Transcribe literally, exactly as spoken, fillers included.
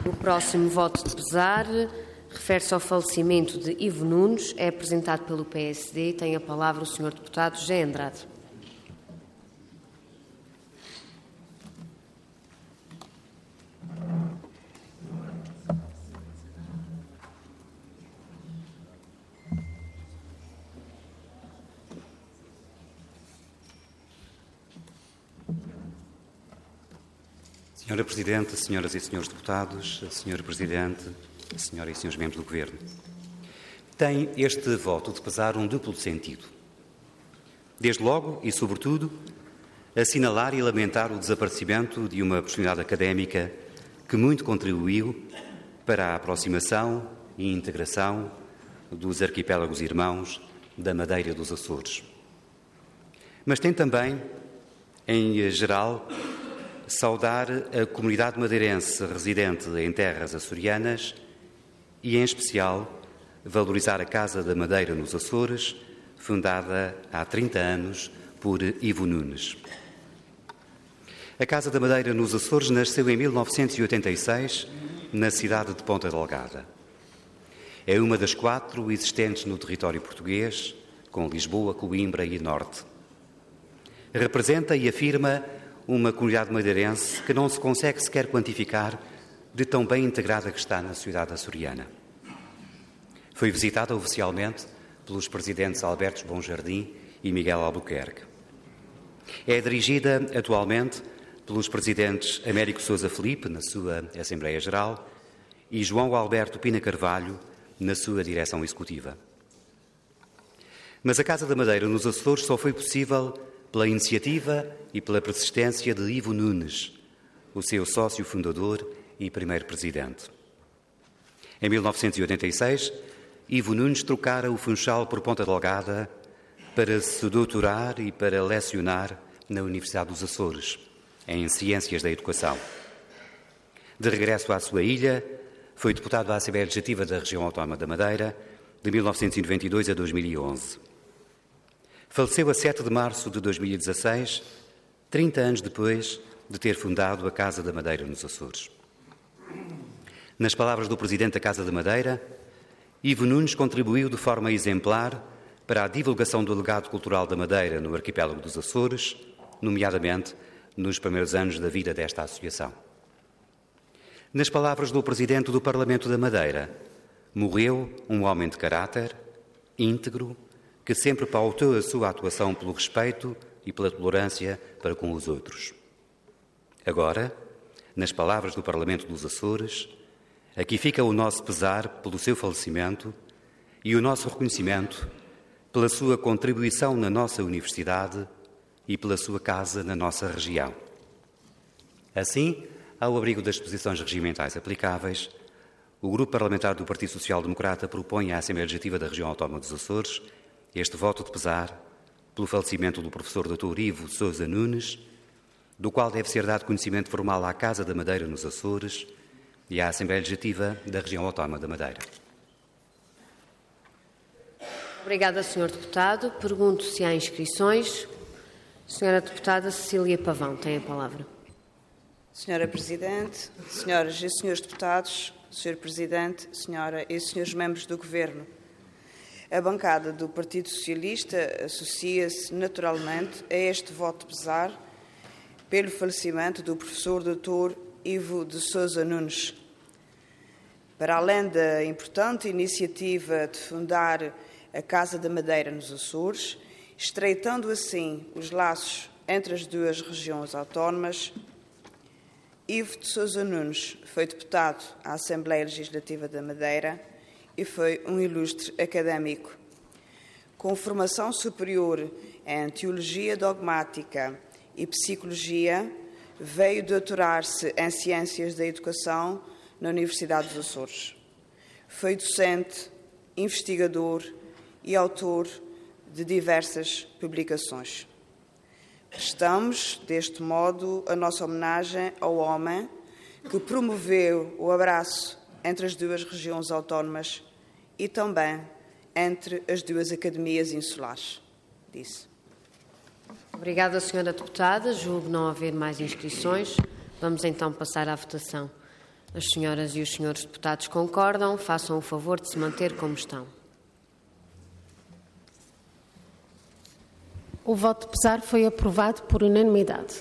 O próximo voto de pesar refere-se ao falecimento de Ivo Nunes. É apresentado pelo P S D. Tem a palavra o senhor deputado José Andrade. Senhora Presidente, senhoras e senhores deputados, senhor Presidente, senhoras e senhores membros do Governo, tem este voto de pesar um duplo sentido. Desde logo e, sobretudo, assinalar e lamentar o desaparecimento de uma personalidade académica que muito contribuiu para a aproximação e integração dos arquipélagos irmãos da Madeira e dos Açores. Mas tem também, em geral, saudar a comunidade madeirense residente em terras açorianas e, em especial, valorizar a Casa da Madeira nos Açores, fundada há trinta anos por Ivo Nunes. A Casa da Madeira nos Açores nasceu em mil novecentos e oitenta e seis, na cidade de Ponta Delgada. É uma das quatro existentes no território português, com Lisboa, Coimbra e Norte. Representa e afirma uma comunidade madeirense que não se consegue sequer quantificar de tão bem integrada que está na sociedade açoriana. Foi visitada oficialmente pelos presidentes Alberto Bom Jardim e Miguel Albuquerque. É dirigida atualmente pelos presidentes Américo Sousa Filipe, na sua Assembleia Geral, e João Alberto Pina Carvalho, na sua direção executiva. Mas a Casa da Madeira nos Açores só foi possível pela iniciativa e pela persistência de Ivo Nunes, o seu sócio fundador e primeiro presidente. Em mil novecentos e oitenta e seis, Ivo Nunes trocara o Funchal por Ponta Delgada para se doutorar e para lecionar na Universidade dos Açores, em Ciências da Educação. De regresso à sua ilha, foi deputado à Assembleia Legislativa da Região Autónoma da Madeira de mil novecentos e noventa e dois a dois mil e onze. Faleceu a sete de março de dois mil e dezasseis, trinta anos depois de ter fundado a Casa da Madeira nos Açores. Nas palavras do Presidente da Casa da Madeira, Ivo Nunes contribuiu de forma exemplar para a divulgação do legado cultural da Madeira no arquipélago dos Açores, nomeadamente nos primeiros anos da vida desta associação. Nas palavras do Presidente do Parlamento da Madeira, morreu um homem de caráter, íntegro, que sempre pautou a sua atuação pelo respeito e pela tolerância para com os outros. Agora, nas palavras do Parlamento dos Açores, aqui fica o nosso pesar pelo seu falecimento e o nosso reconhecimento pela sua contribuição na nossa universidade e pela sua casa na nossa região. Assim, ao abrigo das disposições regimentais aplicáveis, o Grupo Parlamentar do Partido Social Democrata propõe à Assembleia Legislativa da Região Autónoma dos Açores este voto de pesar pelo falecimento do professor doutor Ivo Sousa Nunes, do qual deve ser dado conhecimento formal à Casa da Madeira nos Açores e à Assembleia Legislativa da Região Autónoma da Madeira. Obrigada, senhor Deputado. Pergunto se há inscrições. Senhora Deputada Cecília Pavão, tem a palavra. Senhora Presidente, senhoras e senhores deputados, senhor Presidente, senhora e senhores membros do Governo, a bancada do Partido Socialista associa-se naturalmente a este voto de pesar pelo falecimento do professor doutor Ivo de Sousa Nunes. Para além da importante iniciativa de fundar a Casa da Madeira nos Açores, estreitando assim os laços entre as duas regiões autónomas, Ivo de Sousa Nunes foi deputado à Assembleia Legislativa da Madeira e foi um ilustre académico. Com formação superior em Teologia Dogmática e Psicologia, veio doutorar-se em Ciências da Educação na Universidade dos Açores. Foi docente, investigador e autor de diversas publicações. Prestamos, deste modo, a nossa homenagem ao homem que promoveu o abraço entre as duas regiões autónomas e também entre as duas academias insulares. Disse. Obrigada, senhora Deputada. Julgo não haver mais inscrições. Vamos então passar à votação. As senhoras e os senhores deputados concordam. Façam o favor de se manter como estão. O voto de pesar foi aprovado por unanimidade.